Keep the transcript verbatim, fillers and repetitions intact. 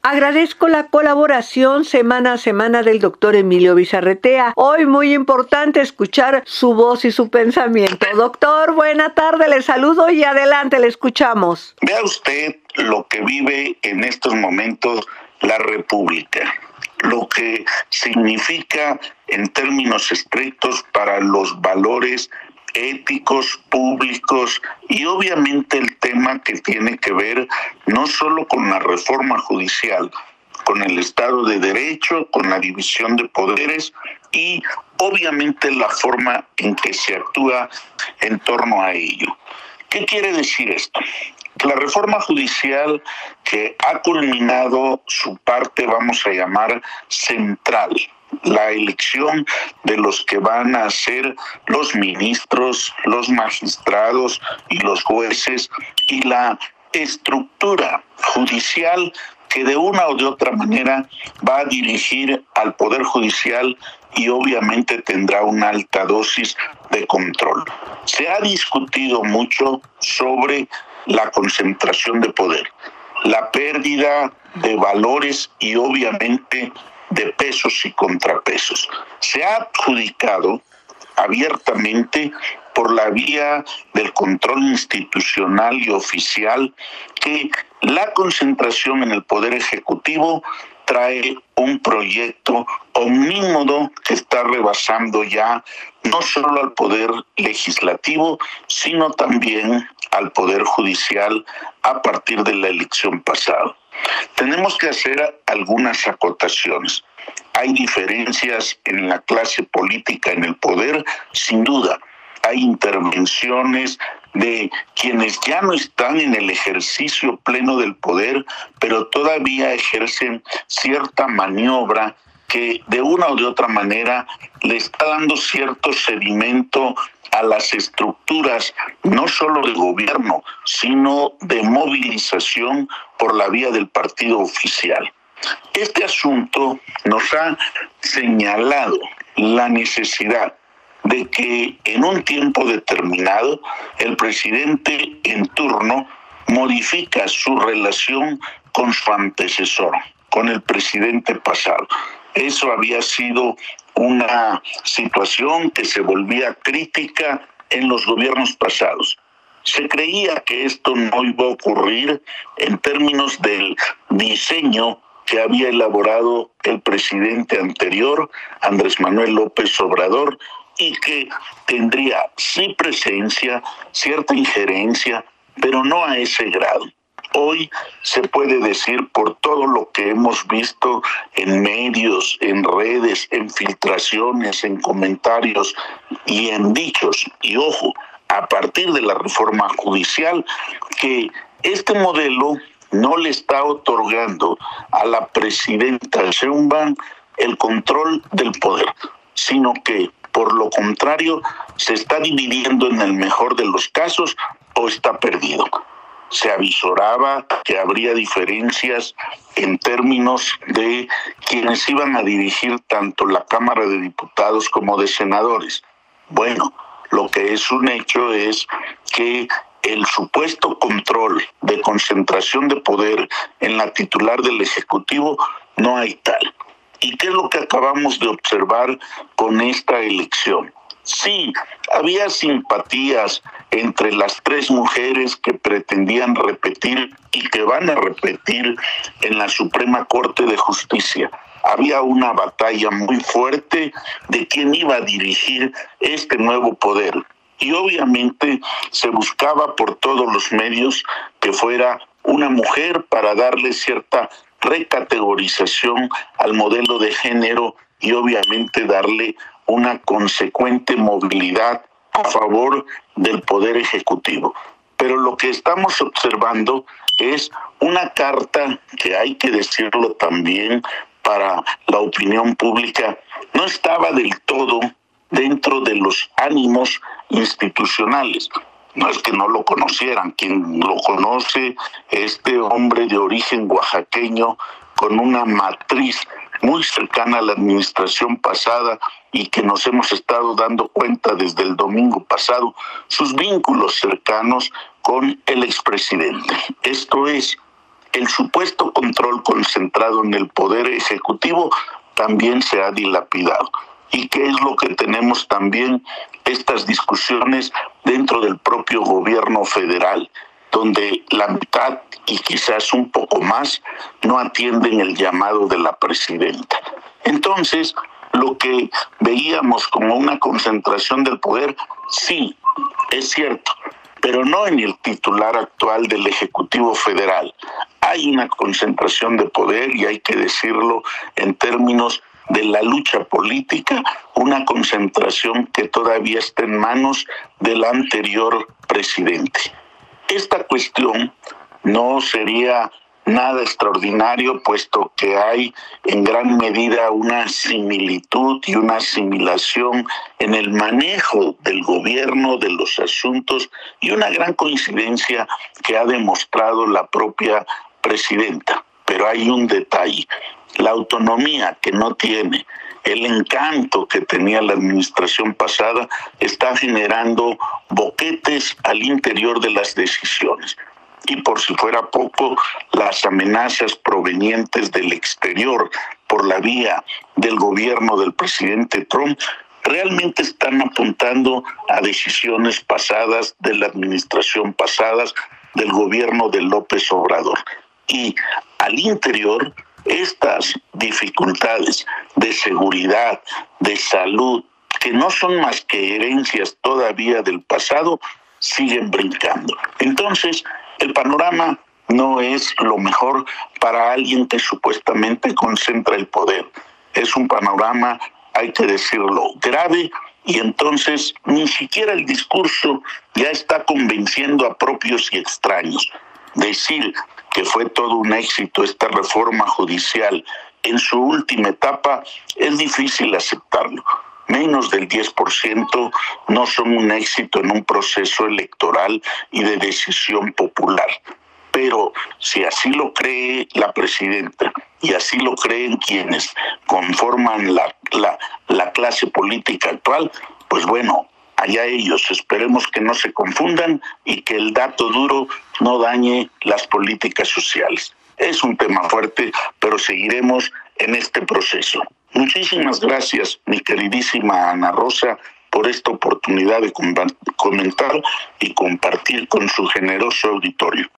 Agradezco la colaboración semana a semana del doctor Emilio Bizarretea. Hoy muy importante escuchar su voz y su pensamiento. Doctor, buena tarde, le saludo y adelante, le escuchamos. Vea usted lo que vive en estos momentos la República, lo que significa en términos estrictos para los valores éticos, públicos y obviamente el tema que tiene que ver no solo con la reforma judicial, con el Estado de Derecho, con la división de poderes y obviamente la forma en que se actúa en torno a ello. ¿Qué quiere decir esto? La reforma judicial que ha culminado su parte, vamos a llamar, central, la elección de los que van a ser los ministros, los magistrados y los jueces y la estructura judicial que de una o de otra manera va a dirigir al Poder Judicial y obviamente tendrá una alta dosis de control. Se ha discutido mucho sobre la concentración de poder, la pérdida de valores y obviamente de pesos y contrapesos. Se ha adjudicado abiertamente por la vía del control institucional y oficial que la concentración en el Poder Ejecutivo trae un proyecto omnímodo que está rebasando ya no solo al Poder Legislativo, sino también al Poder Judicial a partir de la elección pasada. Tenemos que hacer algunas acotaciones. Hay diferencias en la clase política, en el poder, sin duda. Hay intervenciones de quienes ya no están en el ejercicio pleno del poder, pero todavía ejercen cierta maniobra que de una o de otra manera le está dando cierto sedimento a las estructuras, no solo de gobierno, sino de movilización por la vía del partido oficial. Este asunto nos ha señalado la necesidad de que en un tiempo determinado el presidente en turno modifica su relación con su antecesor, con el presidente pasado. Eso había sido una situación que se volvía crítica en los gobiernos pasados. Se creía que esto no iba a ocurrir en términos del diseño que había elaborado el presidente anterior, Andrés Manuel López Obrador, y que tendría sí presencia, cierta injerencia, pero no a ese grado. Hoy se puede decir por todo lo que hemos visto en medios, en redes, en filtraciones, en comentarios y en dichos, y ojo, a partir de la reforma judicial, que este modelo no le está otorgando a la presidenta Sheinbaum el control del poder, sino que, por lo contrario, se está dividiendo en el mejor de los casos o está perdido. Se avisoraba que habría diferencias en términos de quienes iban a dirigir tanto la Cámara de Diputados como de senadores. Bueno, lo que es un hecho es que el supuesto control de concentración de poder en la titular del Ejecutivo no hay tal. ¿Y qué es lo que acabamos de observar con esta elección? Sí, había simpatías entre las tres mujeres que pretendían repetir y que van a repetir en la Suprema Corte de Justicia. Había una batalla muy fuerte de quién iba a dirigir este nuevo poder. Y obviamente se buscaba por todos los medios que fuera una mujer para darle cierta recategorización al modelo de género y obviamente darle una consecuente movilidad a favor del Poder Ejecutivo. Pero lo que estamos observando es una carta que, hay que decirlo también para la opinión pública, no estaba del todo dentro de los ánimos institucionales. No es que no lo conocieran, quien lo conoce, este hombre de origen oaxaqueño con una matriz muy cercana a la administración pasada y que nos hemos estado dando cuenta desde el domingo pasado, sus vínculos cercanos con el expresidente. Esto es, el supuesto control concentrado en el Poder Ejecutivo también se ha dilapidado. ¿Y qué es lo que tenemos también? Estas discusiones dentro del propio gobierno federal, donde la mitad y quizás un poco más no atienden el llamado de la presidenta. Entonces, lo que veíamos como una concentración del poder, sí, es cierto, pero no en el titular actual del Ejecutivo Federal. Hay una concentración de poder, y hay que decirlo en términos de la lucha política, una concentración que todavía está en manos del anterior presidente. Esta cuestión no sería nada extraordinario, puesto que hay en gran medida una similitud y una asimilación en el manejo del gobierno, de los asuntos, y una gran coincidencia que ha demostrado la propia presidenta. Pero hay un detalle: la autonomía que no tiene, el encanto que tenía la administración pasada, está generando boquetes al interior de las decisiones. Y por si fuera poco, las amenazas provenientes del exterior por la vía del gobierno del presidente Trump realmente están apuntando a decisiones pasadas de la administración pasadas del gobierno de López Obrador. Y al interior, estas dificultades de seguridad, de salud, que no son más que herencias todavía del pasado, siguen brincando. Entonces, el panorama no es lo mejor para alguien que supuestamente concentra el poder. Es un panorama, hay que decirlo, grave, y entonces ni siquiera el discurso ya está convenciendo a propios y extraños. Decir que fue todo un éxito esta reforma judicial en su última etapa es difícil aceptarlo. Menos del diez por ciento no son un éxito en un proceso electoral y de decisión popular. Pero si así lo cree la presidenta y así lo creen quienes conforman la, la, la clase política actual, pues bueno, allá ellos. Esperemos que no se confundan y que el dato duro no dañe las políticas sociales. Es un tema fuerte, pero seguiremos en este proceso. Muchísimas gracias, mi queridísima Ana Rosa, por esta oportunidad de comentar y compartir con su generoso auditorio.